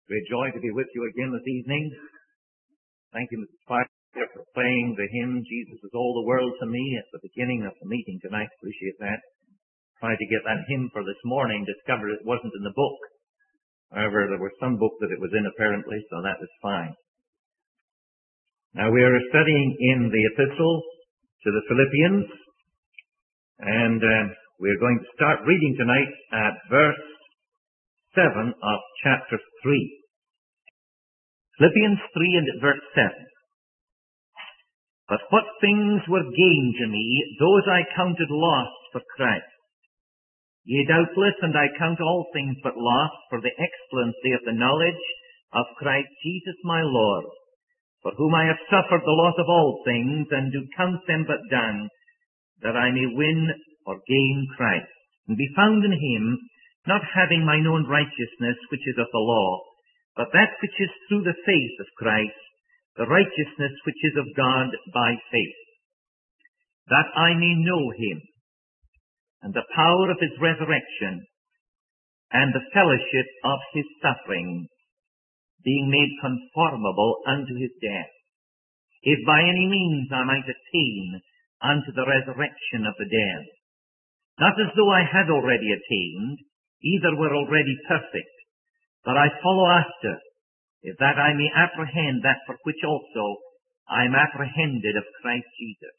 Great joy to be with you again this evening. Thank you, Mrs. Parker, for playing the hymn, Jesus is All the World to Me, at the beginning of the meeting tonight. Appreciate that. Tried to get that hymn for this morning, discovered it wasn't in the book. However, there was some book that it was in apparently, so that was fine. Now we are studying in the epistle to the Philippians, and we're going to start reading tonight at verse 7 of chapter 3. Philippians 3 and verse 7. But what things were gain to me, those I counted loss for Christ. Yea, doubtless, and I count all things but loss for the excellency of the knowledge of Christ Jesus my Lord, for whom I have suffered the loss of all things, and do count them but dung, that I may win or gain Christ, and be found in him, not having mine own righteousness, which is of the law, but that which is through the faith of Christ, the righteousness which is of God by faith, that I may know him, and the power of his resurrection, and the fellowship of his sufferings, being made conformable unto his death, if by any means I might attain unto the resurrection of the dead. Not as though I had already attained, either were already perfect, but I follow after, if that I may apprehend that for which also I am apprehended of Christ Jesus.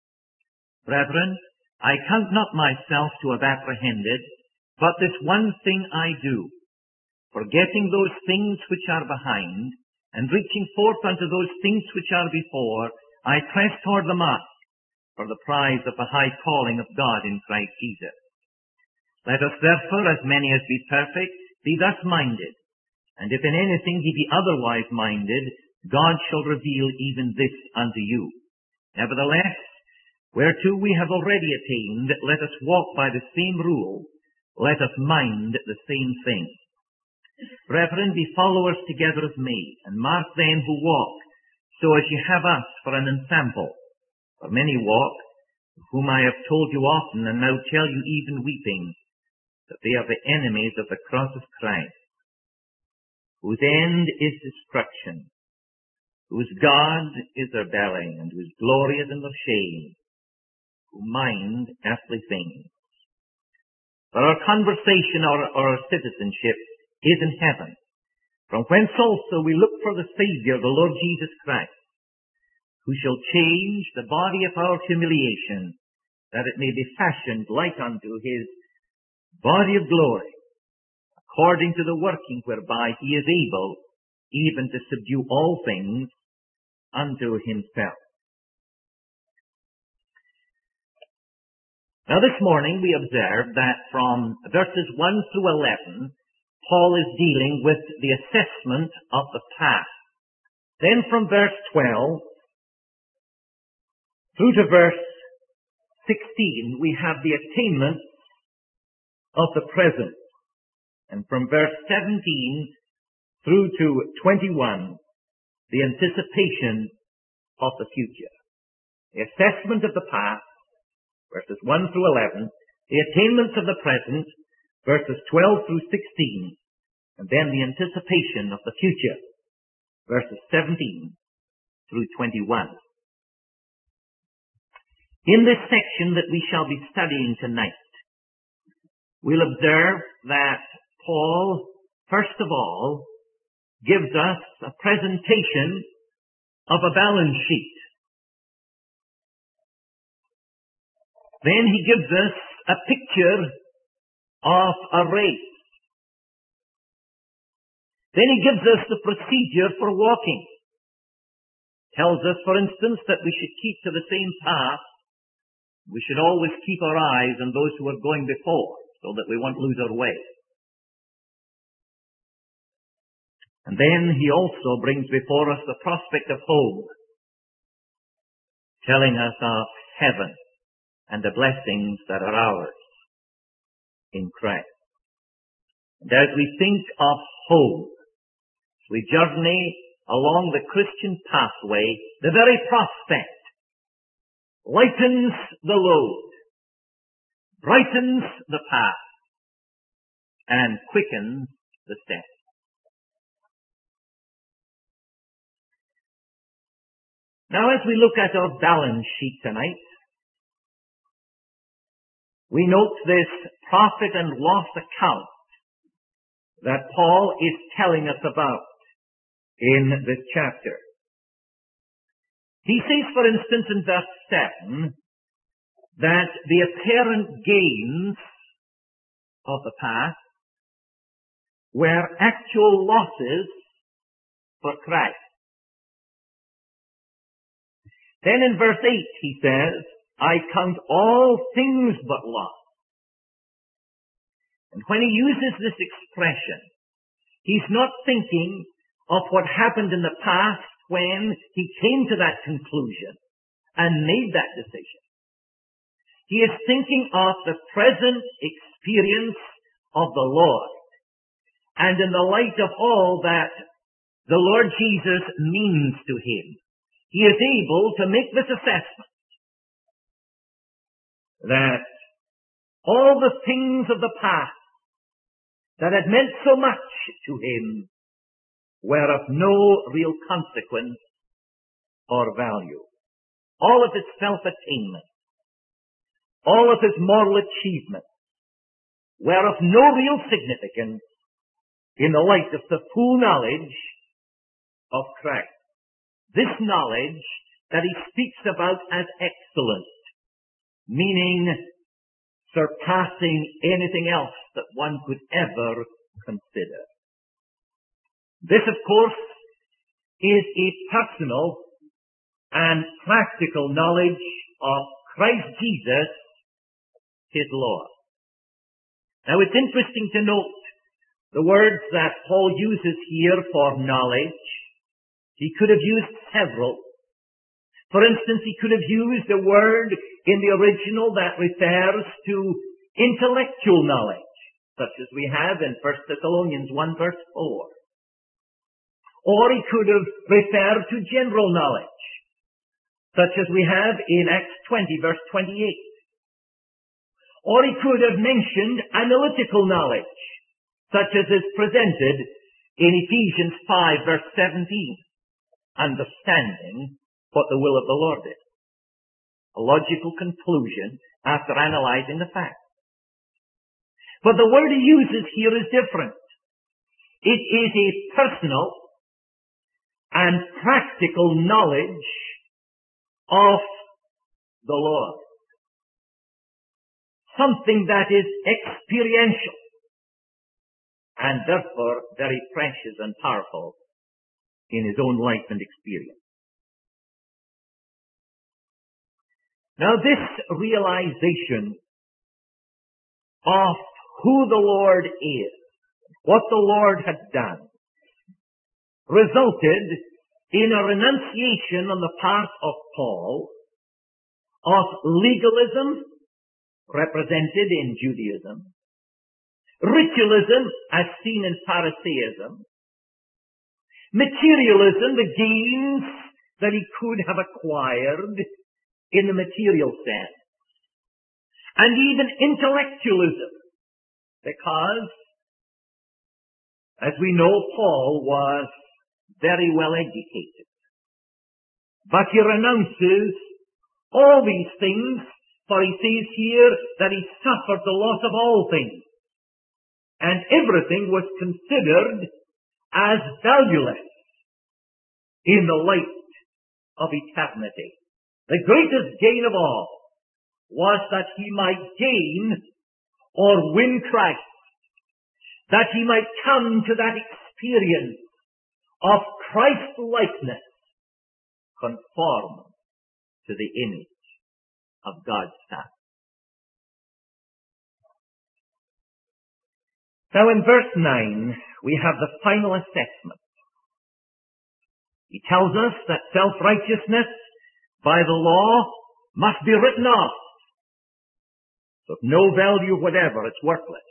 Brethren, I count not myself to have apprehended, but this one thing I do, forgetting those things which are behind, and reaching forth unto those things which are before, I press toward the mark, for the prize of the high calling of God in Christ Jesus. Let us therefore, as many as be perfect, be thus minded, and if in anything ye be otherwise minded, God shall reveal even this unto you. Nevertheless, whereto we have already attained, let us walk by the same rule, let us mind the same thing. Brethren, be followers together of me, and mark them who walk, so as ye have us for an ensample. For many walk, of whom I have told you often, and now tell you even weeping, that they are the enemies of the cross of Christ, whose end is destruction, whose God is their belly, and whose glory is in their shame, who mind earthly things. For our conversation or our citizenship is in heaven, from whence also we look for the Saviour, the Lord Jesus Christ, who shall change the body of our humiliation, that it may be fashioned like unto his body of glory, according to the working whereby he is able even to subdue all things unto himself. Now this morning we observed that from verses 1 through 11, Paul is dealing with the assessment of the past. Then from verse 12 through to verse 16, we have the attainment of the present. And from verse 17 through to 21, the anticipation of the future. The assessment of the past, verses 1 through 11, the attainments of the present, verses 12 through 16, and then the anticipation of the future, verses 17 through 21. In this section that we shall be studying tonight, we'll observe that Paul, first of all, gives us a presentation of a balance sheet. Then he gives us a picture of a race. Then he gives us the procedure for walking. Tells us, for instance, that we should keep to the same path. We should always keep our eyes on those who are going before, so that we won't lose our way. And then he also brings before us the prospect of home, telling us of heaven and the blessings that are ours in Christ. And as we think of home, as we journey along the Christian pathway, the very prospect lightens the load, brightens the path, and quickens the steps. Now, as we look at our balance sheet tonight, we note this profit and loss account that Paul is telling us about in this chapter. He says, for instance, in verse 7, that the apparent gains of the past were actual losses for Christ. Then in verse 8 he says, I count all things but loss. And when he uses this expression, he's not thinking of what happened in the past when he came to that conclusion and made that decision. He is thinking of the present experience of the Lord. And in the light of all that the Lord Jesus means to him, he is able to make this assessment that all the things of the past that had meant so much to him were of no real consequence or value. All of his self-attainment, all of his moral achievements were of no real significance in the light of the full knowledge of Christ. This knowledge that he speaks about as excellent, meaning surpassing anything else that one could ever consider. This, of course, is a personal and practical knowledge of Christ Jesus, his Lord. Now, it's interesting to note the words that Paul uses here for knowledge. He could have used several. For instance, he could have used a word in the original that refers to intellectual knowledge, such as we have in 1 Thessalonians 1 verse 4. Or he could have referred to general knowledge, such as we have in Acts 20 verse 28. Or he could have mentioned analytical knowledge, such as is presented in Ephesians 5 verse 17. Understanding what the will of the Lord is. A logical conclusion after analyzing the facts. But the word he uses here is different. It is a personal and practical knowledge of the Lord. Something that is experiential and therefore very precious and powerful in his own life and experience. Now, this realization of who the Lord is, what the Lord had done, resulted in a renunciation on the part of Paul of legalism, represented in Judaism, ritualism, as seen in Pharisaism, materialism, the gains that he could have acquired in the material sense, and even intellectualism, because, as we know, Paul was very well educated. But he renounces all these things, for he says here that he suffered the loss of all things, and everything was considered as valueless in the light of eternity. The greatest gain of all was that he might gain or win Christ, that he might come to that experience of Christ-likeness, conform to the image of God's Son. Now in verse 9, we have the final assessment. He tells us that self-righteousness by the law must be written off. Of no value whatever, it's worthless.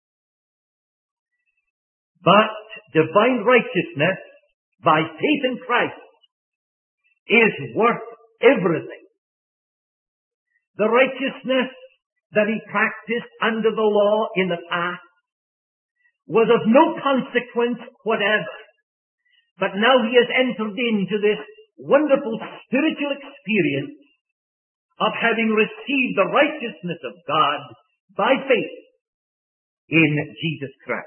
But divine righteousness by faith in Christ is worth everything. The righteousness that he practiced under the law in the past was of no consequence whatever. But now he has entered into this wonderful spiritual experience of having received the righteousness of God by faith in Jesus Christ.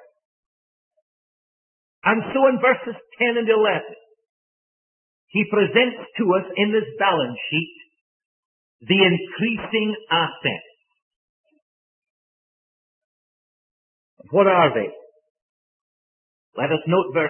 And so in verses 10 and 11, he presents to us in this balance sheet the increasing assets. What are they? Let us note verse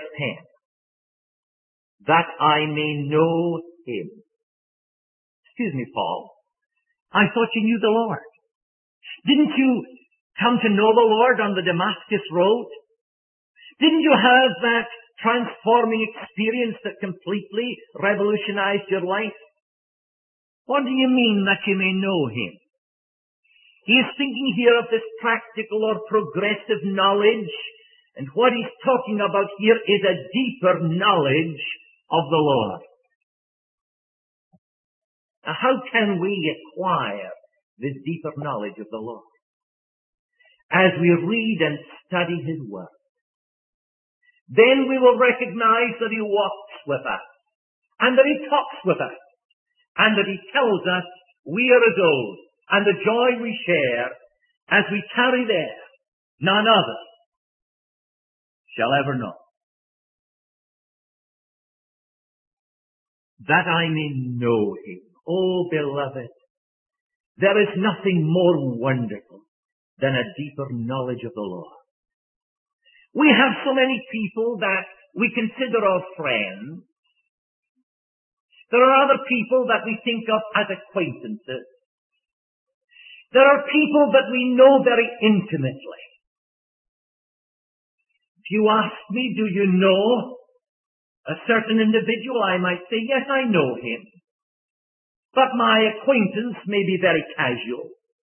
10. That I may know him. Excuse me, Paul. I thought you knew the Lord. Didn't you come to know the Lord on the Damascus road? Didn't you have that transforming experience that completely revolutionized your life? What do you mean that you may know him? He is thinking here of this practical or progressive knowledge, and what he's talking about here is a deeper knowledge of the Lord. Now, how can we acquire this deeper knowledge of the Lord? As we read and study his word. Then we will recognize that he walks with us, and that he talks with us, and that he tells us we are his own, and the joy we share as we tarry there, none other shall ever know. That I may know him. Oh, beloved, there is nothing more wonderful than a deeper knowledge of the Lord. We have so many people that we consider our friends. There are other people that we think of as acquaintances. There are people that we know very intimately. If you ask me, do you know a certain individual, I might say, yes, I know him. But my acquaintance may be very casual.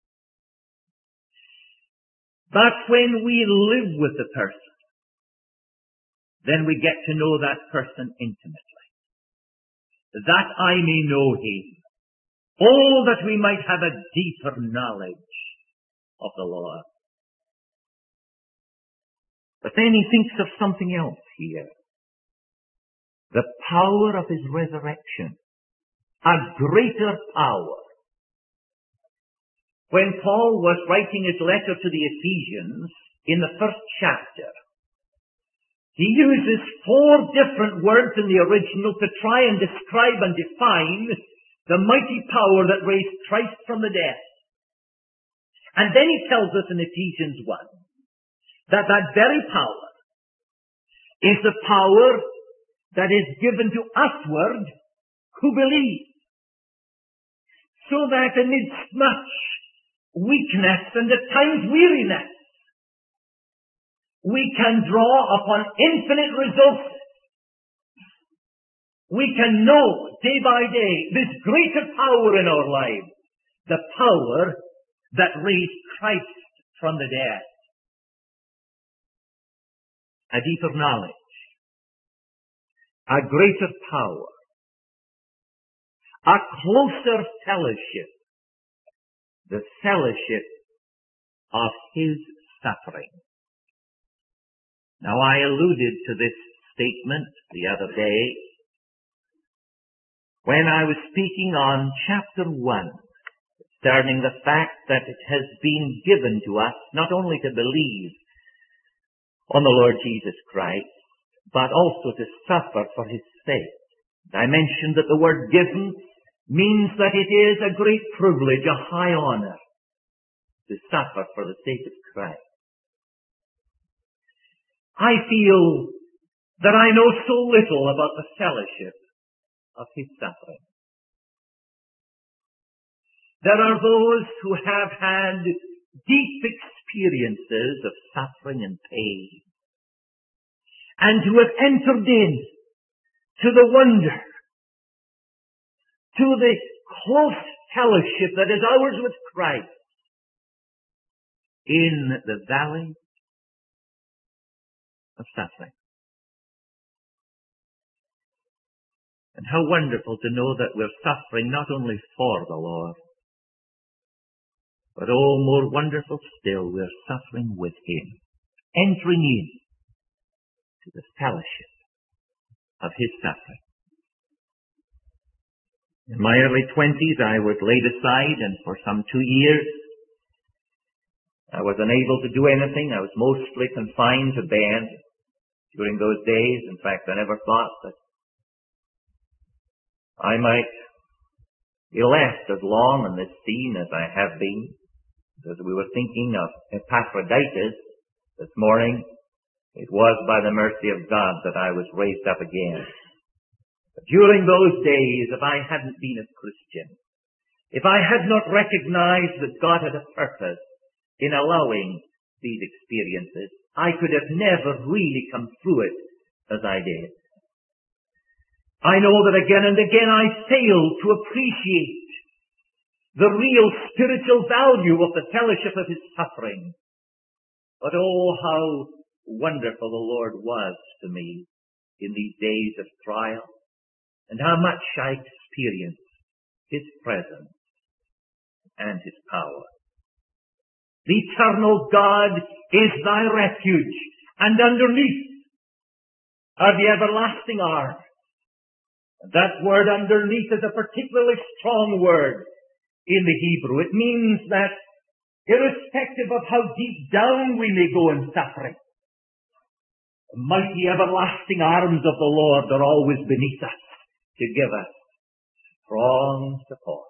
But when we live with the person, then we get to know that person intimately. That I may know him. Oh, that we might have a deeper knowledge of the Lord. But then he thinks of something else here. The power of his resurrection. A greater power. When Paul was writing his letter to the Ephesians, in the first chapter, he uses 4 different words in the original to try and describe and define the mighty power that raised Christ from the dead. And then he tells us in Ephesians 1 that that very power is the power that is given to usward who believe. So that amidst much weakness and at times weariness, we can draw upon infinite resources. We can know day by day this greater power in our lives, the power that raised Christ from the dead. A deeper knowledge, a greater power, a closer fellowship, the fellowship of his suffering. Now, I alluded to this statement the other day when I was speaking on chapter 1, concerning the fact that it has been given to us not only to believe on the Lord Jesus Christ, but also to suffer for his sake. I mentioned that the word given means that it is a great privilege, a high honor, to suffer for the sake of Christ. I feel that I know so little about the fellowship of his suffering. There are those who have had deep experiences of suffering and pain, and who have entered in to the wonder, to the close fellowship that is ours with Christ in the valley of suffering. And how wonderful to know that we're suffering not only for the Lord, but oh, more wonderful still, we're suffering with him, entering in to the fellowship of his suffering. In my early 20s, I was laid aside, and for some 2 years, I was unable to do anything. I was mostly confined to bed during those days. In fact, I never thought that I might be left as long on this scene as I have been. As we were thinking of Epaphroditus this morning, it was by the mercy of God that I was raised up again. But during those days, if I hadn't been a Christian, if I had not recognized that God had a purpose in allowing these experiences, I could have never really come through it as I did. I know that again and again I failed to appreciate the real spiritual value of the fellowship of His suffering. But oh, how wonderful the Lord was to me in these days of trial, and how much I experienced His presence and His power. The eternal God is thy refuge, and underneath are the everlasting arms. That word underneath is a particularly strong word in the Hebrew. It means that irrespective of how deep down we may go in suffering, the mighty everlasting arms of the Lord are always beneath us to give us strong support,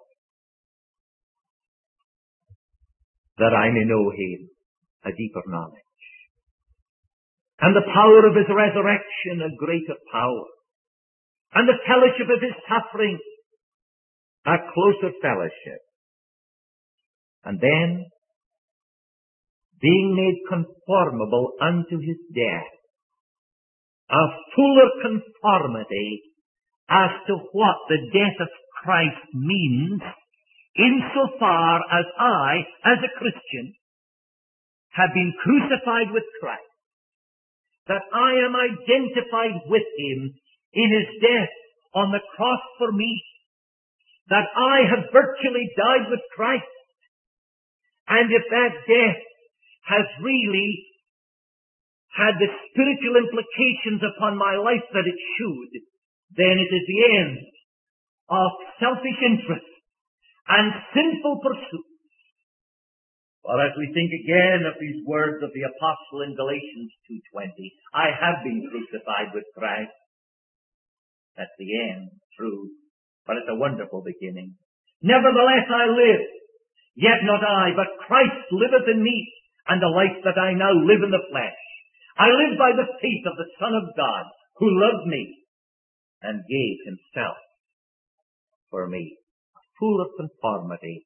that I may know Him a deeper knowledge, and the power of His resurrection a greater power, and the fellowship of His suffering a closer fellowship. And then, being made conformable unto His death, a fuller conformity as to what the death of Christ means, insofar as I, as a Christian, have been crucified with Christ, that I am identified with Him in His death on the cross for me, that I have virtually died with Christ. And if that death has really had the spiritual implications upon my life that it should, then it is the end of selfish interest and sinful pursuits. For as we think again of these words of the Apostle in Galatians 2:20, I have been crucified with Christ. That's the end, true, but it's a wonderful beginning. Nevertheless I live, yet not I, but Christ liveth in me, and the life that I now live in the flesh, I live by the faith of the Son of God, who loved me and gave Himself for me. Full of conformity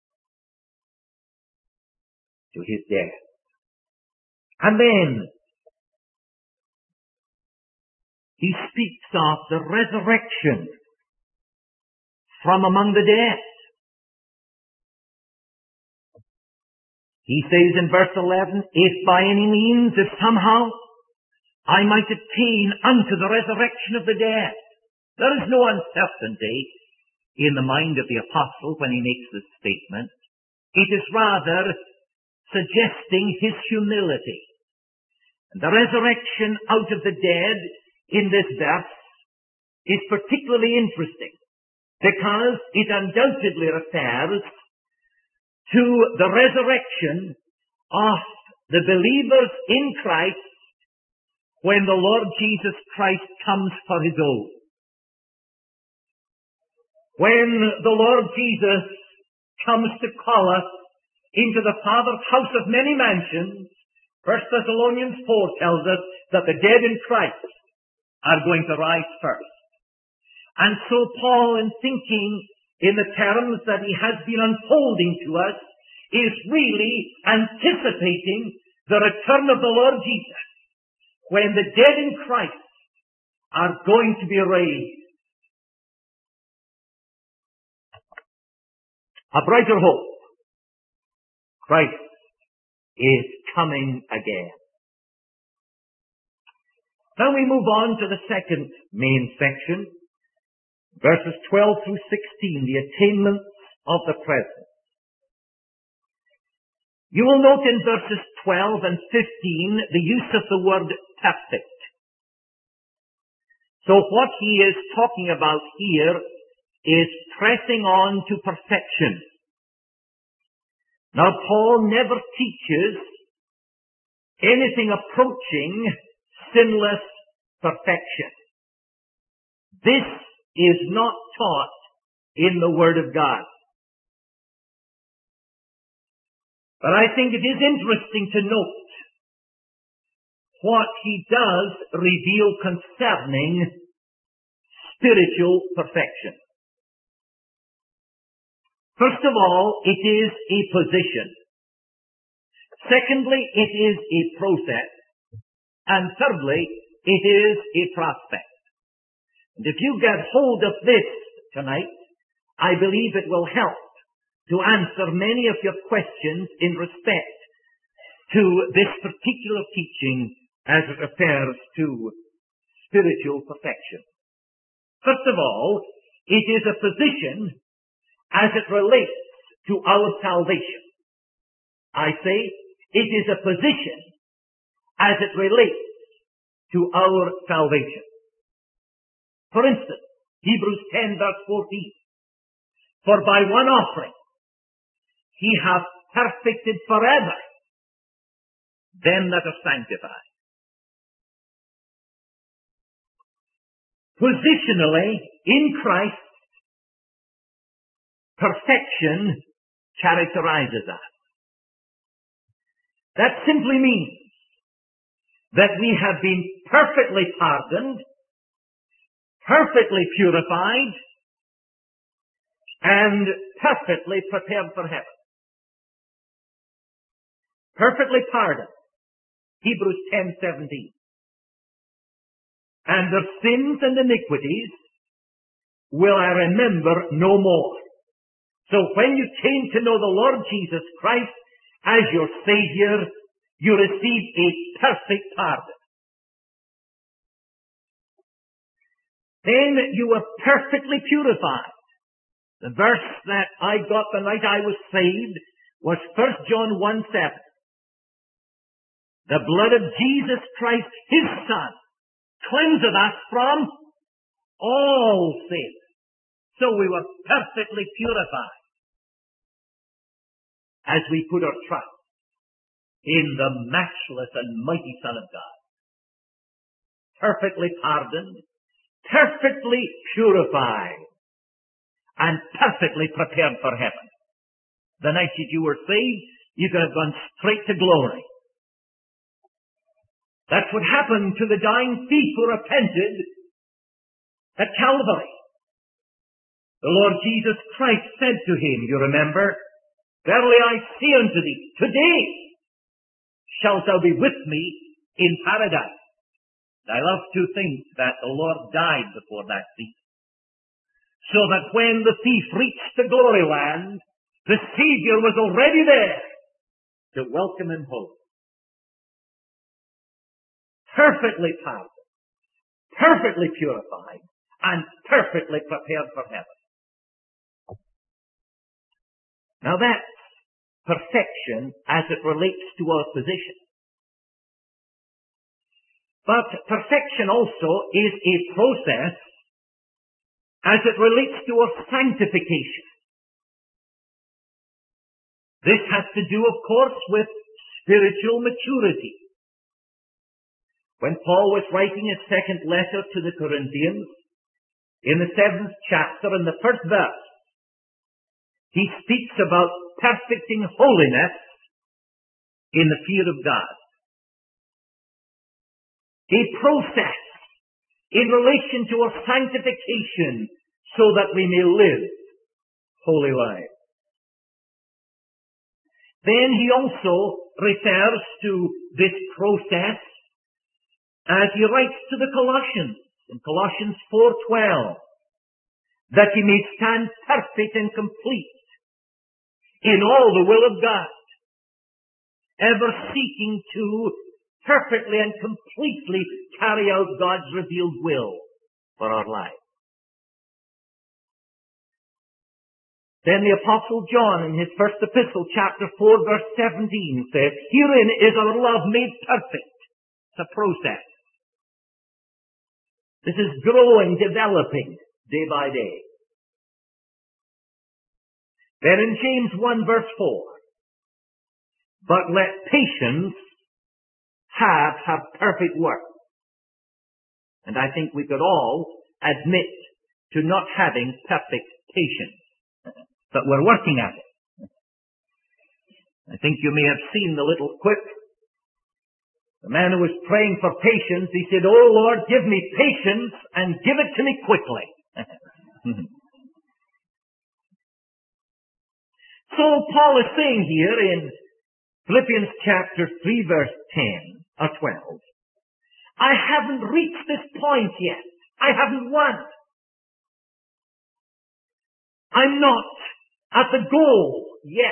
to His death. And then He speaks of the resurrection from among the dead. He says in verse 11, if by any means, if somehow, I might attain unto the resurrection of the dead. There is no uncertainty in the mind of the apostle when he makes this statement. It is rather suggesting his humility. And the resurrection out of the dead in this verse is particularly interesting because it undoubtedly refers to the resurrection of the believers in Christ when the Lord Jesus Christ comes for His own. When the Lord Jesus comes to call us into the Father's house of many mansions, 1 Thessalonians 4 tells us that the dead in Christ are going to rise first. And so Paul, in thinking in the terms that he has been unfolding to us, is really anticipating the return of the Lord Jesus, when the dead in Christ are going to be raised. A brighter hope. Christ is coming again. Now we move on to the second main section, verses 12 through 16, the attainments of the present. You will note in verses 12 and 15 the use of the word perfect. So what he is talking about here is pressing on to perfection. Now, Paul never teaches anything approaching sinless perfection. This is not taught in the Word of God. But I think it is interesting to note what he does reveal concerning spiritual perfection. First of all, it is a position. Secondly, it is a process. And thirdly, it is a prospect. And if you get hold of this tonight, I believe it will help to answer many of your questions in respect to this particular teaching as it refers to spiritual perfection. First of all, it is a position as it relates to our salvation. I say, it is a position as it relates to our salvation. For instance, Hebrews 10 verse 14. For by one offering he hath perfected forever them that are sanctified. Positionally, in Christ, perfection characterizes us. That simply means that we have been perfectly pardoned, perfectly purified, and perfectly prepared for heaven. Perfectly pardoned. Hebrews 10:17. And their sins and iniquities will I remember no more. So when you came to know the Lord Jesus Christ as your Savior, you received a perfect pardon. Then you were perfectly purified. The verse that I got the night I was saved was 1 John 1:7. The blood of Jesus Christ, His Son, cleanseth us from all sin. So we were perfectly purified as we put our trust in the matchless and mighty Son of God. Perfectly pardoned, perfectly purified, and perfectly prepared for heaven. The night that you were saved, you could have gone straight to glory. That's what happened to the dying thief who repented at Calvary. The Lord Jesus Christ said to him, you remember, verily I say unto thee, today shalt thou be with me in paradise. And I love to think that the Lord died before that thief, so that when the thief reached the glory land, the Savior was already there to welcome him home. Perfectly pardoned, perfectly purified, and perfectly prepared for heaven. Now that's perfection as it relates to our position. But perfection also is a process as it relates to our sanctification. This has to do, of course, with spiritual maturity. When Paul was writing his second letter to the Corinthians, in the 7th chapter, in the 1st verse, he speaks about perfecting holiness in the fear of God. A process in relation to our sanctification so that we may live holy lives. Then he also refers to this process as he writes to the Colossians, in Colossians 4:12, that he may stand perfect and complete in all the will of God, ever seeking to perfectly and completely carry out God's revealed will for our lives. Then the Apostle John in his first epistle, chapter 4, verse 17 says, herein is our love made perfect. It's a process. This is growing, developing day by day. Then in James 1 verse 4, but let patience have perfect work. And I think we could all admit to not having perfect patience, but we're working at it. I think you may have seen the little quip. The man who was praying for patience, he said, "Oh Lord, give me patience and give it to me quickly." So Paul is saying here in Philippians chapter 3 verse 10 or 12, I haven't reached this point yet. I haven't won. I'm not at the goal yet.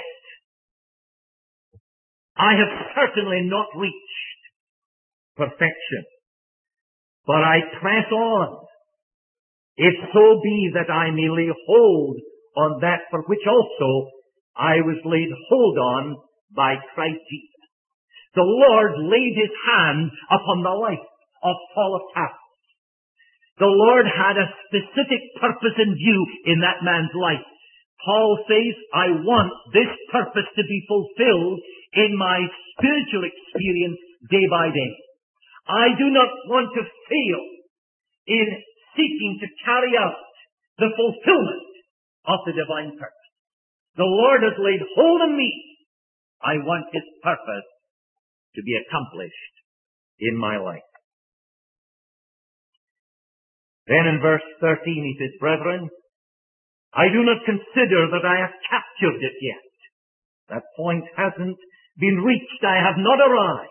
I have certainly not reached perfection. But I press on, if so be that I may lay hold on that for which also I was laid hold on by Christ Jesus. The Lord laid his hand upon the life of Paul of Tarsus. The Lord had a specific purpose in view in that man's life. Paul says, I want this purpose to be fulfilled in my spiritual experience day by day. I do not want to fail in seeking to carry out the fulfillment of the divine purpose. The Lord has laid hold on me. I want his purpose to be accomplished in my life. Then in verse 13 he says, brethren, I do not consider that I have captured it yet. That point hasn't been reached. I have not arrived.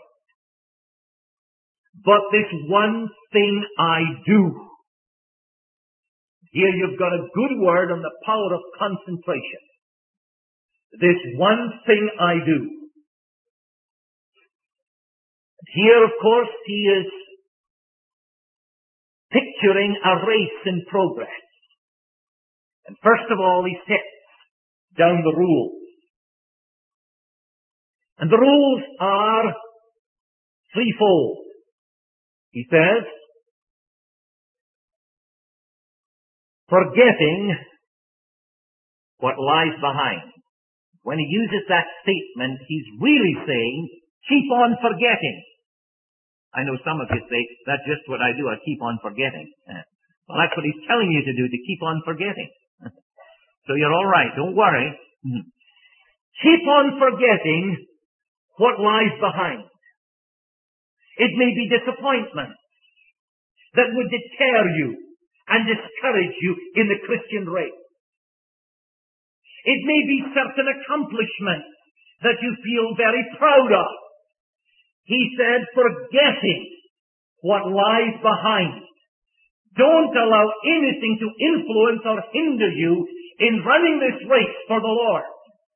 But this one thing I do. Here you've got a good word on the power of concentration. This one thing I do. Here, of course, he is picturing a race in progress. And first of all, he sets down the rules. And the rules are threefold. He says, forgetting what lies behind. When he uses that statement, he's really saying, keep on forgetting. I know some of you say, that's just what I do, I keep on forgetting. Well, that's what he's telling you to do, to keep on forgetting. So you're all right, don't worry. Keep on forgetting what lies behind. It may be disappointment that would deter you and discourage you in the Christian race. It may be certain accomplishments that you feel very proud of. He said, forgetting what lies behind. Don't allow anything to influence or hinder you in running this race for the Lord.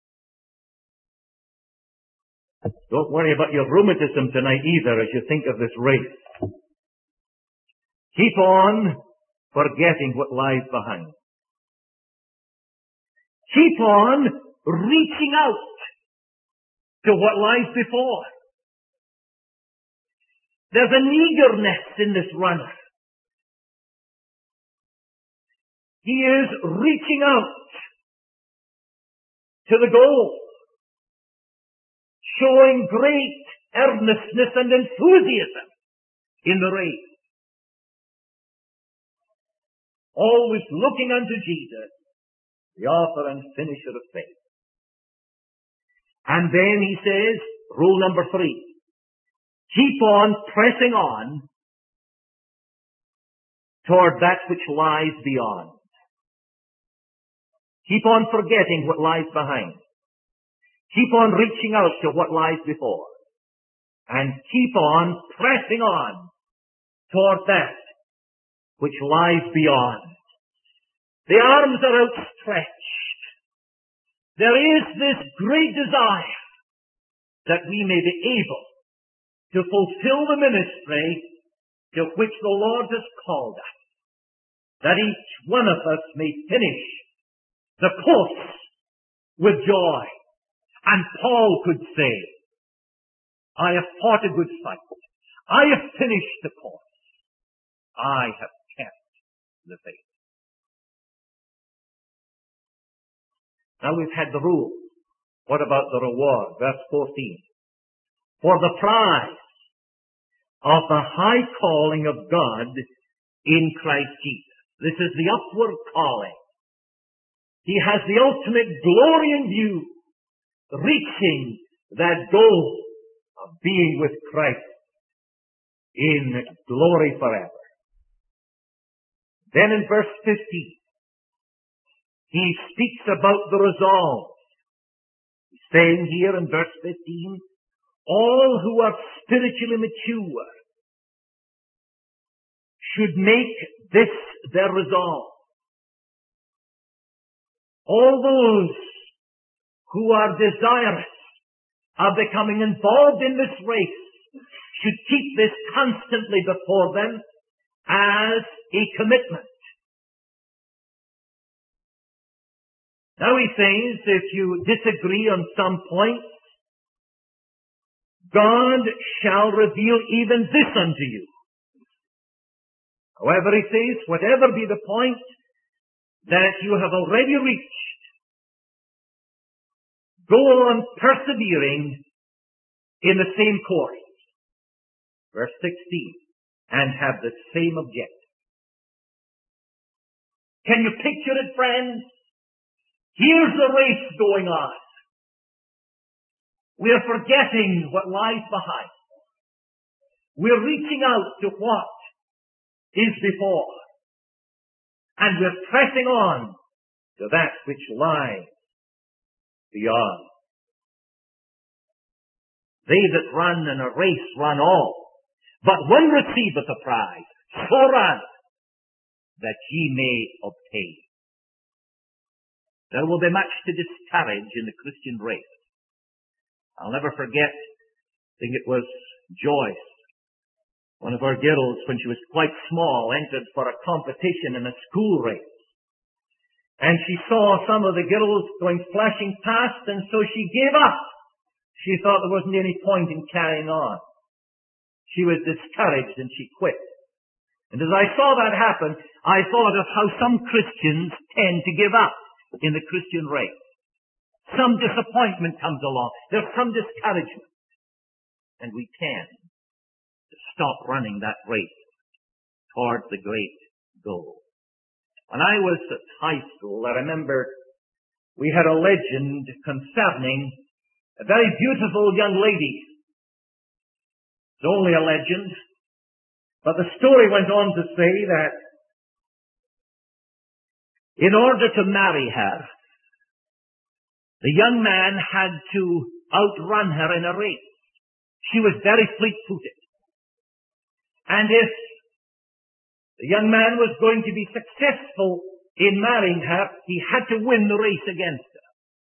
Don't worry about your rheumatism tonight either as you think of this race. Keep on forgetting what lies behind. Keep on reaching out to what lies before. There's an eagerness in this runner. He is reaching out to the goal, showing great earnestness and enthusiasm in the race. Always looking unto Jesus, the author and finisher of faith. And then he says, rule number 3, keep on pressing on toward that which lies beyond. Keep on forgetting what lies behind. Keep on reaching out to what lies before. And keep on pressing on toward that which lies beyond. The arms are outstretched. There is this great desire that we may be able to fulfill the ministry to which the Lord has called us. That each one of us may finish the course with joy. And Paul could say, I have fought a good fight. I have finished the course. I have kept the faith. Now we've had the rule. What about the reward? Verse 14. For the prize of the high calling of God in Christ Jesus. This is the upward calling. He has the ultimate glory in view, reaching that goal of being with Christ in glory forever. Then in verse 15, he speaks about the resolve. He's saying here in verse 15, all who are spiritually mature should make this their resolve. All those who are desirous of becoming involved in this race should keep this constantly before them as a commitment. Now he says, if you disagree on some points, God shall reveal even this unto you. However, he says, whatever be the point that you have already reached, go on persevering in the same course. Verse 16, and have the same objective. Can you picture it, friends? Here's the race going on. We are forgetting what lies behind. We're reaching out to what is before. And we're pressing on to that which lies beyond. They that run in a race run all, but one receiveth a prize. So run, that ye may obtain. There will be much to discourage in the Christian race. I'll never forget, I think it was Joyce, one of our girls, when she was quite small, entered for a competition in a school race. And she saw some of the girls going flashing past, and so she gave up. She thought there wasn't any point in carrying on. She was discouraged and she quit. And as I saw that happen, I thought of how some Christians tend to give up in the Christian race. Some disappointment comes along. There's some discouragement. And we tend to stop running that race towards the great goal. When I was at high school, I remember we had a legend concerning a very beautiful young lady. It's only a legend, but the story went on to say that in order to marry her, the young man had to outrun her in a race. She was very fleet-footed. And if the young man was going to be successful in marrying her, he had to win the race against her.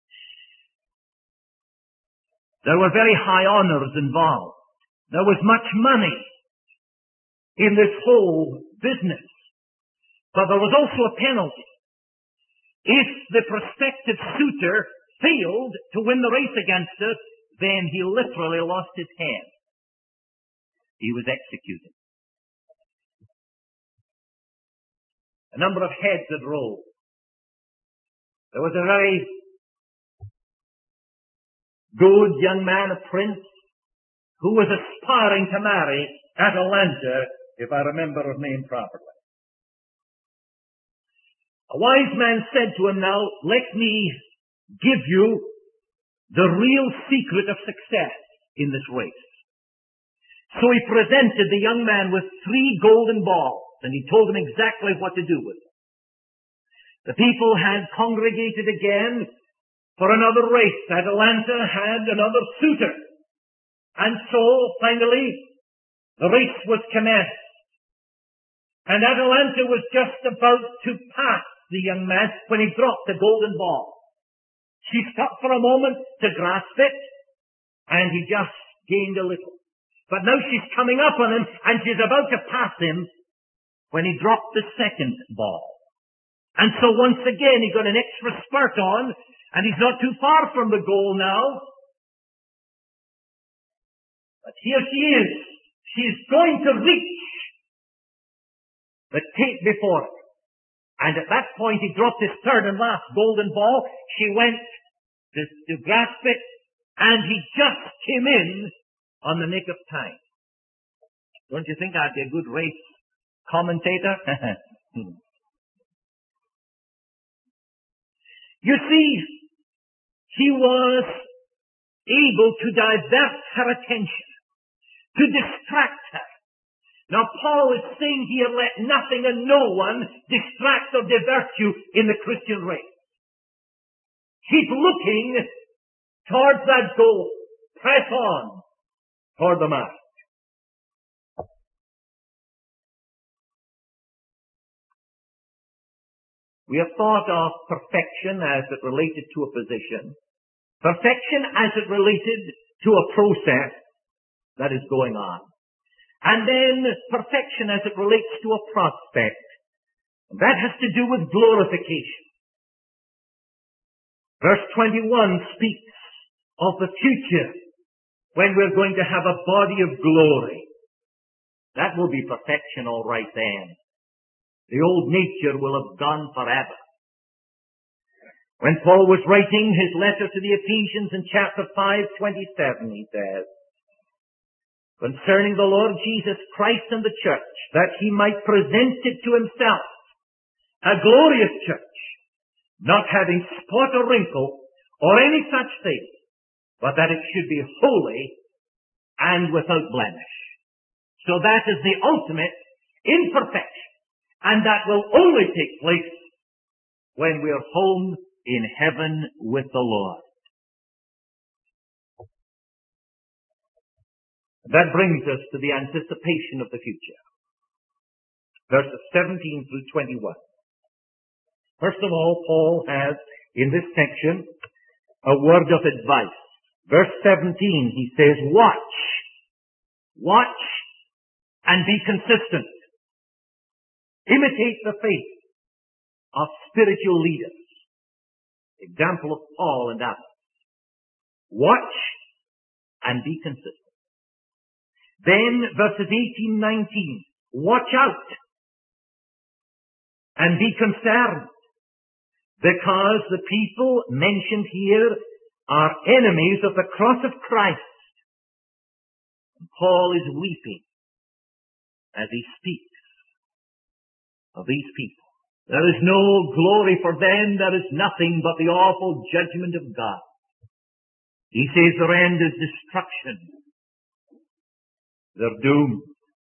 There were very high honors involved. There was much money in this whole business. But there was also a penalty. If the prospective suitor failed to win the race against her, then he literally lost his head. He was executed. A number of heads had rolled. There was a very good young man, a prince, who was aspiring to marry Atalanta, if I remember her name properly. A wise man said to him, now, let me give you the real secret of success in this race. So he presented the young man with 3 golden balls, and he told him exactly what to do with them. The people had congregated again for another race. Atalanta had another suitor. And so, finally, the race was commenced. And Atalanta was just about to pass the young man when he dropped the golden ball. She stopped for a moment to grasp it, and he just gained a little. But now she's coming up on him, and she's about to pass him when he dropped the second ball. And so once again he got an extra spurt on, and he's not too far from the goal now. But here she is. She's going to reach the tape before her. And at that point he dropped his third and last golden ball. She went to grasp it, and he just came in on the nick of time. Don't you think I'd be a good race commentator? You see, he was able to divert her attention, to distract her. Now Paul is saying here, let nothing and no one distract or divert you in the Christian race. Keep looking towards that goal. Press on toward the mark. We have thought of perfection as it related to a position, perfection as it related to a process that is going on, and then perfection as it relates to a prospect. That has to do with glorification. Verse 21 speaks of the future when we're going to have a body of glory. That will be perfection all right then. The old nature will have gone forever. When Paul was writing his letter to the Ephesians in chapter 5:27, he says, concerning the Lord Jesus Christ and the church, that he might present it to himself, a glorious church, not having spot or wrinkle or any such thing, but that it should be holy and without blemish. So that is the ultimate in perfection. And that will only take place when we're home in heaven with the Lord. That brings us to the anticipation of the future. Verses 17 through 21. First of all, Paul has, in this section, a word of advice. Verse 17, he says, watch, and be consistent. Imitate the faith of spiritual leaders. Example of Paul and others. Watch and be consistent. Then verses 18, 19. Watch out and be concerned, because the people mentioned here are enemies of the cross of Christ. And Paul is weeping as he speaks of these people. There is no glory for them. There is nothing but the awful judgment of God. He says their end is destruction. They're doomed.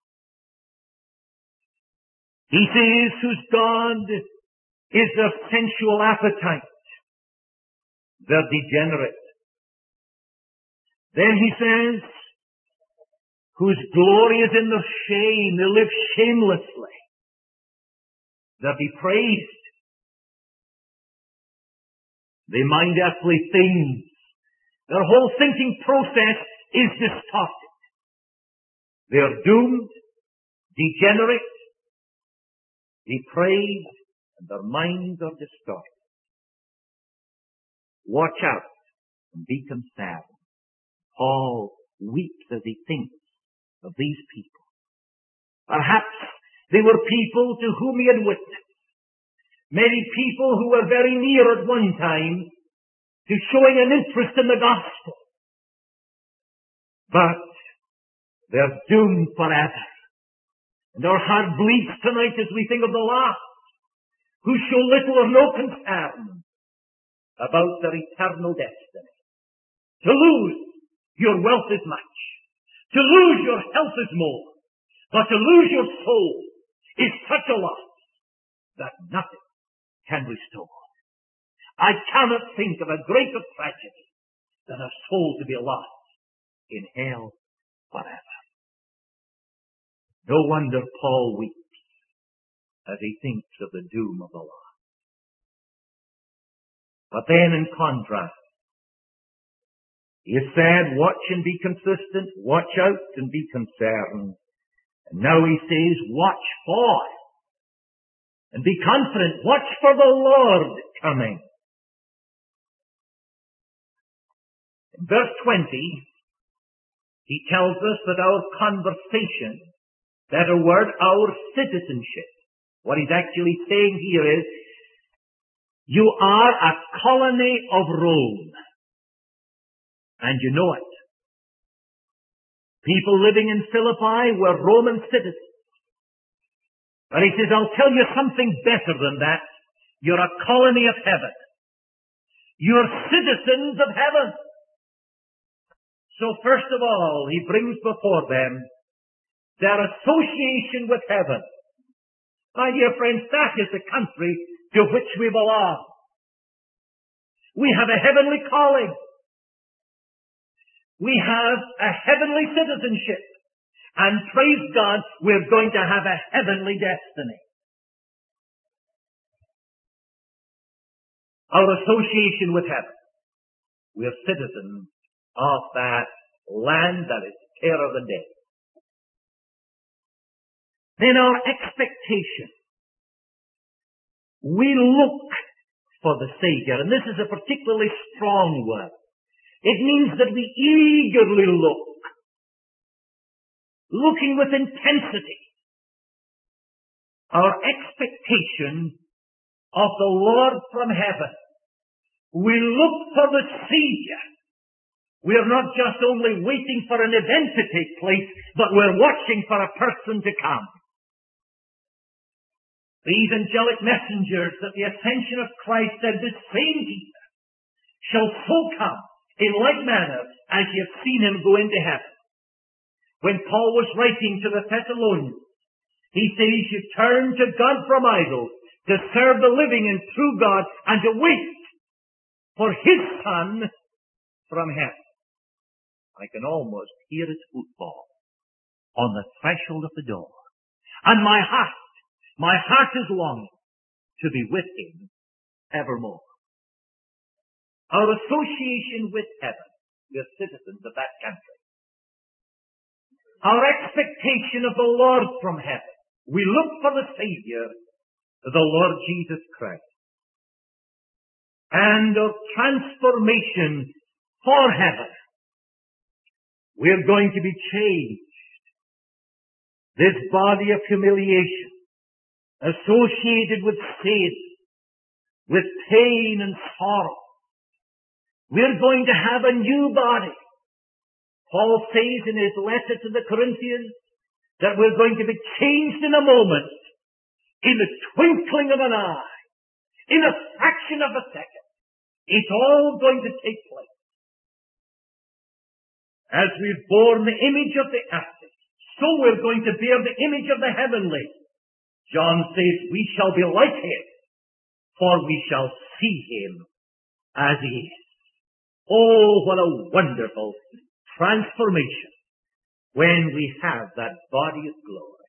He says whose God is their sensual appetite. They're degenerate. Then he says whose glory is in their shame. They live shamelessly. They're depraved. They mind earthly things. Their whole thinking process is distorted. They are doomed, degenerate, depraved, and their minds are distorted. Watch out and be concerned. Paul weeps as he thinks of these people. Perhaps they were people to whom he had witnessed. Many people who were very near at one time to showing an interest in the gospel. But they're doomed forever. And our heart bleeds tonight as we think of the lost, who show little or no concern about their eternal destiny. To lose your wealth is much. To lose your health is more. But to lose your soul is such a loss that nothing can restore. I cannot think of a greater tragedy than a soul to be lost in hell forever. No wonder Paul weeps as he thinks of the doom of the lost. But then in contrast, he has said, watch and be consistent, watch out and be concerned. And now he says, watch for and be confident. Watch for the Lord coming. In verse 20, he tells us that our conversation, that a word, our citizenship, What he's actually saying here is, you are a colony of Rome. And you know it. People living in Philippi were Roman citizens. But he says, I'll tell you something better than that. You're a colony of heaven. You're citizens of heaven. So first of all, he brings before them their association with heaven. My dear friends, that is the country to which we belong. We have a heavenly calling. We have a heavenly citizenship. And praise God, we're going to have a heavenly destiny. Our association with heaven. We're citizens of that land that is care of the day. Then our expectation. We look for the Savior, and this is a particularly strong word. It means that we eagerly look, looking with intensity. Our expectation of the Lord from heaven. We look for the Savior. We're not just only waiting for an event to take place, but we're watching for a person to come. These angelic messengers at the ascension of Christ said, this same Jesus shall so come in like manner as ye have seen him go into heaven. When Paul was writing to the Thessalonians, he says, you turn to God from idols, to serve the living and true God, and to wait for his Son from heaven. I can almost hear his footfall on the threshold of the door. And my heart is longing to be with him evermore. Our association with heaven, we're citizens of that country. Our expectation of the Lord from heaven, we look for the Savior, the Lord Jesus Christ. And our transformation for heaven, we're going to be changed. This body of humiliation, associated with sin, with pain and sorrow. We're going to have a new body. Paul says in his letter to the Corinthians that we're going to be changed in a moment, in the twinkling of an eye, in a fraction of a second. It's all going to take place. As we've borne the image of the earthly, so we're going to bear the image of the heavenly. John says, we shall be like him, for we shall see him as he is. Oh, what a wonderful transformation when we have that body of glory.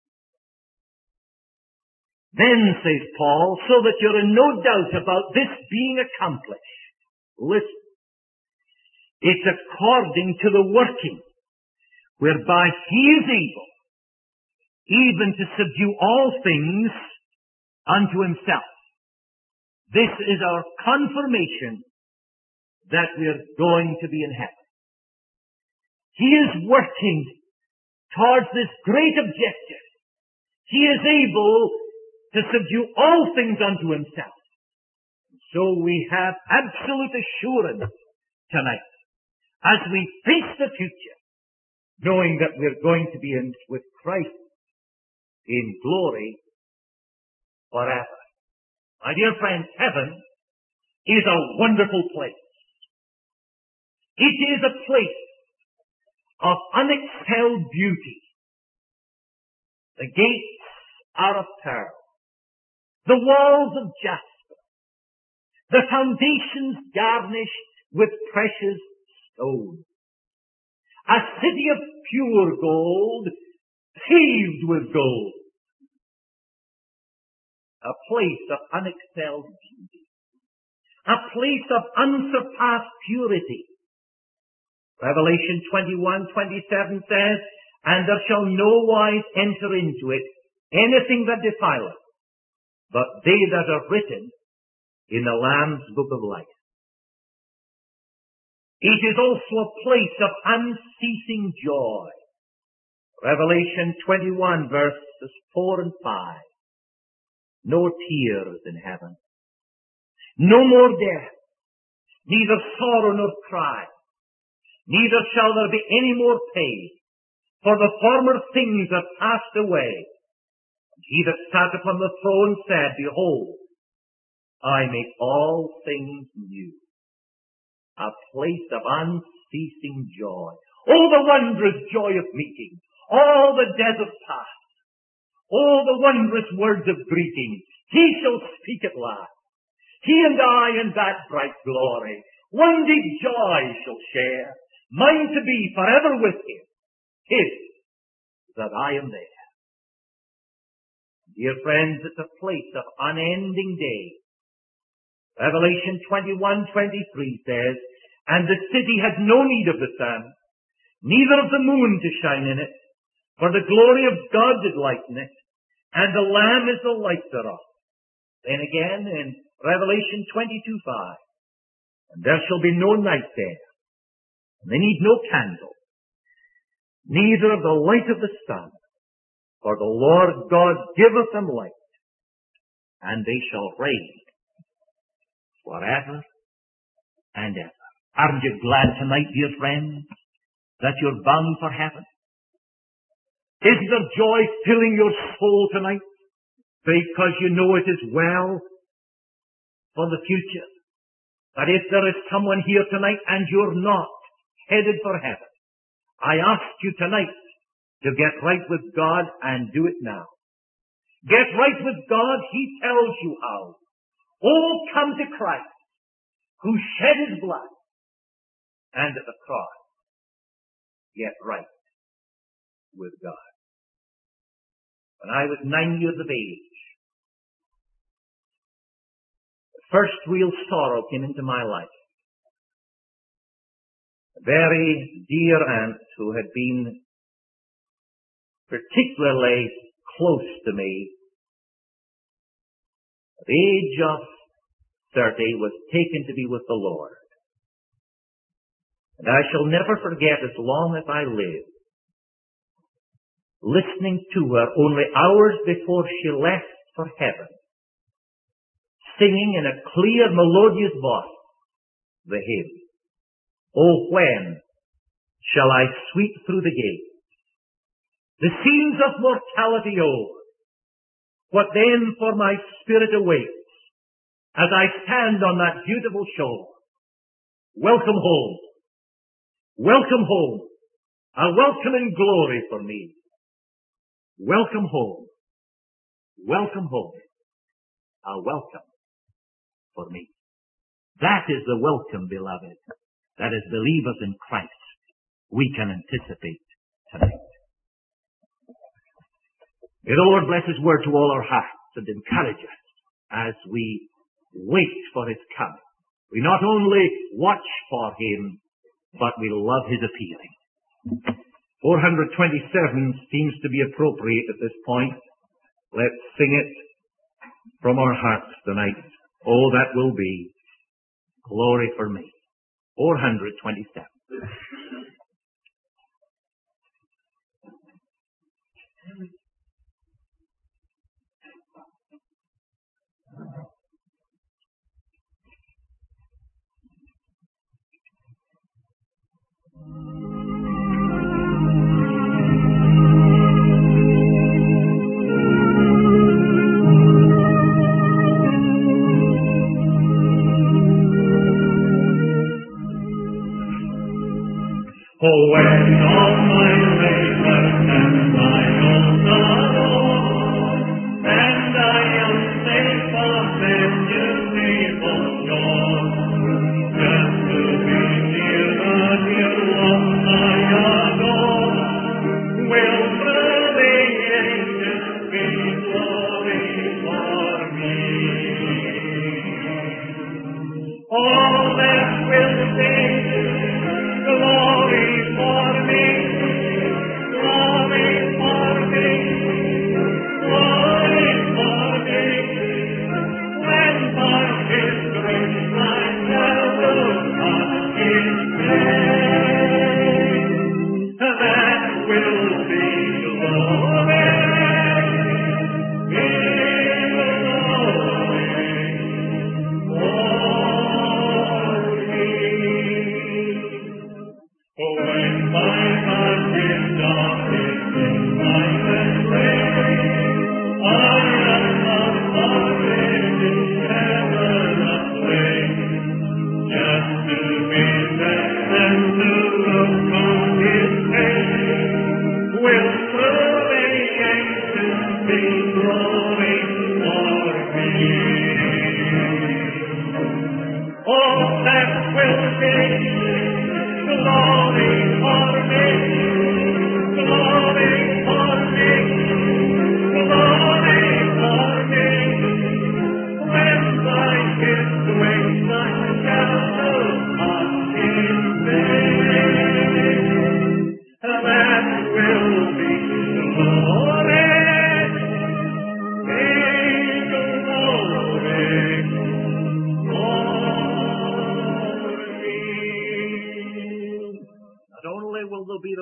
Then, says Paul, so that you're in no doubt about this being accomplished. Listen, it's according to the working whereby he is able even to subdue all things unto himself. This is our confirmation that we are going to be in heaven. He is working towards this great objective. He is able to subdue all things unto himself. So we have absolute assurance tonight as we face the future, knowing that we're going to be with Christ in glory forever. My dear friends, heaven is a wonderful place. It is a place of unexcelled beauty. The gates are of pearl, the walls of jasper, the foundations garnished with precious stones, a city of pure gold, paved with gold, a place of unexcelled beauty, a place of unsurpassed purity. Revelation 21:27 says, and there shall no wise enter into it anything that defileth, but they that are written in the Lamb's book of life. It is also a place of unceasing joy. Revelation 21 verses 4 and 5. no tears in heaven, no more death, neither sorrow nor cry, neither shall there be any more pain, for the former things are passed away. And he that sat upon the throne said, Behold, I make all things new. A place of unceasing joy. Oh, the wondrous joy of meeting. All the desert past. Oh, the wondrous words of greeting. He shall speak at last. He and I in that bright glory, one deep joy shall share. Mine to be forever with him. His, that I am there. Dear friends, it's a place of unending day. Revelation 21:23 says, And the city had no need of the sun, neither of the moon to shine in it, for the glory of God did lighten it, and the Lamb is the light thereof. Then again in Revelation 22:5, And there shall be no night there, and they need no candle, neither of the light of the sun, for the Lord God giveth them light, and they shall reign forever and ever. Aren't you glad tonight, dear friends, that you're bound for heaven? Isn't there joy filling your soul tonight because you know it is well for the future? That if there is someone here tonight and you're not headed for heaven, I ask you tonight to get right with God and do it now. Get right with God, He tells you how. Oh, come to Christ, who shed His blood, and at the cross, get right with God. When I was 9 years of age, the first real sorrow came into my life. A very dear aunt who had been particularly close to me, at the age of 30, was taken to be with the Lord. And I shall never forget, as long as I live, listening to her only hours before she left for heaven, singing in a clear, melodious voice the hymn, Oh, when shall I sweep through the gate, the scenes of mortality o'er, what then for my spirit awaits, as I stand on that beautiful shore? Welcome home, welcome home, a welcome in glory for me. Welcome home, a welcome for me. That is the welcome, beloved, that as believers in Christ we can anticipate tonight. May the Lord bless His word to all our hearts and encourage us as we wait for His coming. We not only watch for Him, but we love His appearing. 427 seems to be appropriate at this point. Let's sing it from our hearts tonight. Oh, that will be glory for me. 427. Oh, when all my labor and my own sorrow, and I am safe from evil shore, just to be near the dear one I adore, will through the ages be glory for me. All that will be glory for me,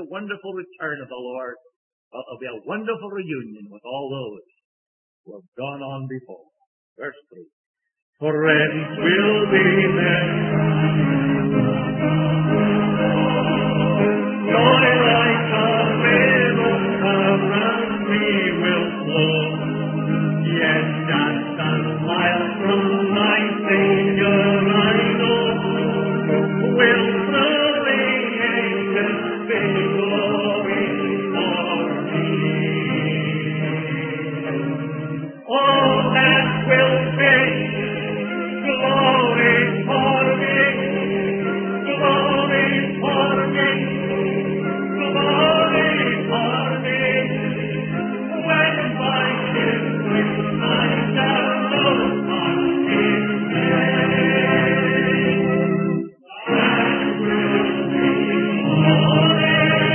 the wonderful return of the Lord, but there'll be a wonderful reunion with all those who have gone on before. Verse 3. For friends will be there. Joy like a river around me will flow. Yes, just a smile from my Savior I know will thrill the angels big glory for me. All that will be glory for me, glory for me, glory for me. When my children I shall look on His face, that will be glory.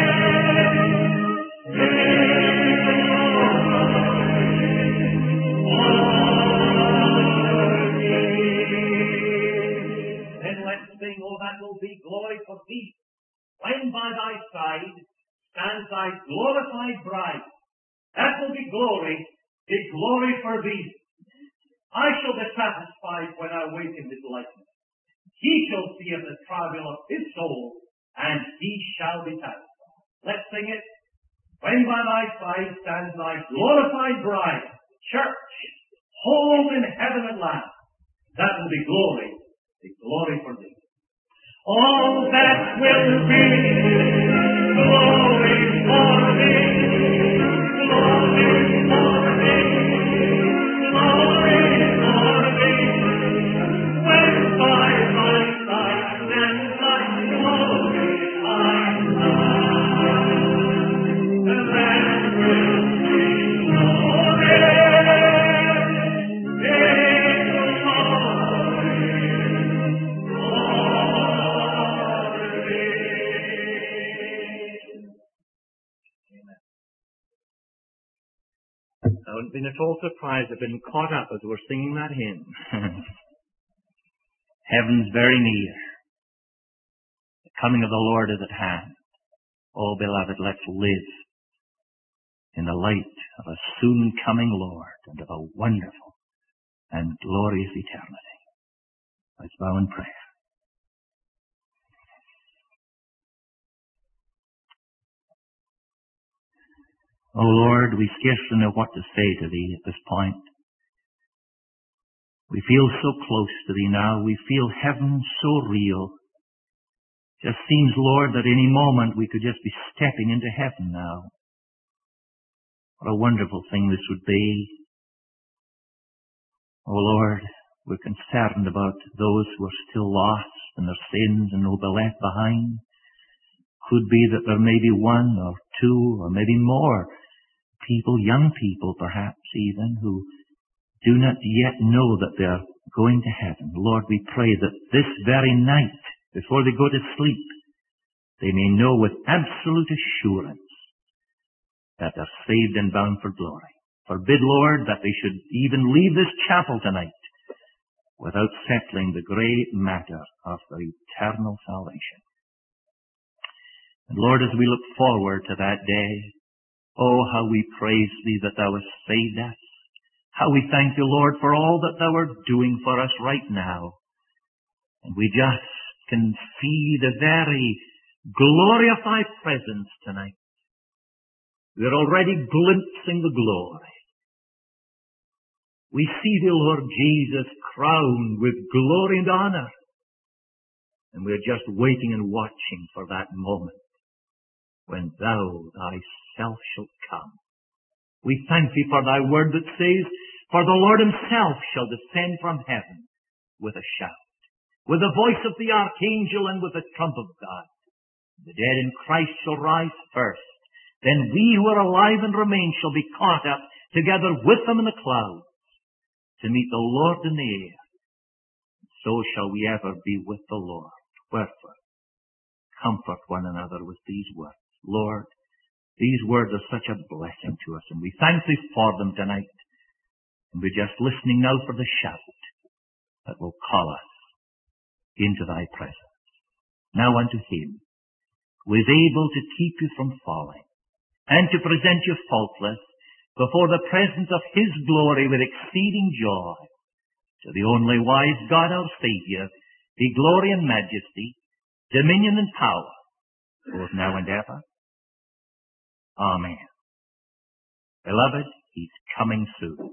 Then let's sing, oh, that will be glory for thee, when by thy side stands thy glorified bride. That will be glory for thee. I shall be satisfied when I wake in his likeness. He shall see of the travail of his soul, and he shall be satisfied. Let's sing it. When by thy side stands thy glorified bride, church, home in heaven at last. That will be glory for thee. All that will be glory for me, glory for me, glory for me. When by my side and thy glory I love, that will be glory. I haven't been at all surprised. I've been caught up as we're singing that hymn. Heaven's very near. The coming of the Lord is at hand. Oh, beloved, let's live in the light of a soon coming Lord and of a wonderful and glorious eternity. Let's bow in prayer. Oh Lord, we scarcely know what to say to Thee at this point. We feel so close to Thee now. We feel heaven so real. Just seems, Lord, that any moment we could just be stepping into heaven now. What a wonderful thing this would be. Oh Lord, we're concerned about those who are still lost in their sins and will be left behind. Could be that there may be one or two or maybe more people, young people perhaps even, who do not yet know that they are going to heaven. Lord, we pray that this very night, before they go to sleep, they may know with absolute assurance that they're saved and bound for glory. Forbid, Lord, that they should even leave this chapel tonight without settling the great matter of their eternal salvation. And Lord, as we look forward to that day, oh, how we praise Thee that Thou hast saved us. How we thank Thee, Lord, for all that Thou art doing for us right now. And we just can see the very glory of Thy presence tonight. We're already glimpsing the glory. We see Thee, Lord Jesus, crowned with glory and honor. And we're just waiting and watching for that moment when Thou Thyself shalt come. We thank Thee for Thy word that says, for the Lord Himself shall descend from heaven with a shout, with the voice of the archangel and with the trump of God. The dead in Christ shall rise first. Then we who are alive and remain shall be caught up together with them in the clouds to meet the Lord in the air. So shall we ever be with the Lord. Wherefore, comfort one another with these words. Lord, these words are such a blessing to us, and we thank Thee for them tonight. And we're just listening now for the shout that will call us into Thy presence. Now unto Him who is able to keep you from falling, and to present you faultless before the presence of his glory with exceeding joy. To the only wise God our Saviour be glory and majesty, dominion and power, both now and ever. Amen. Beloved, he's coming soon.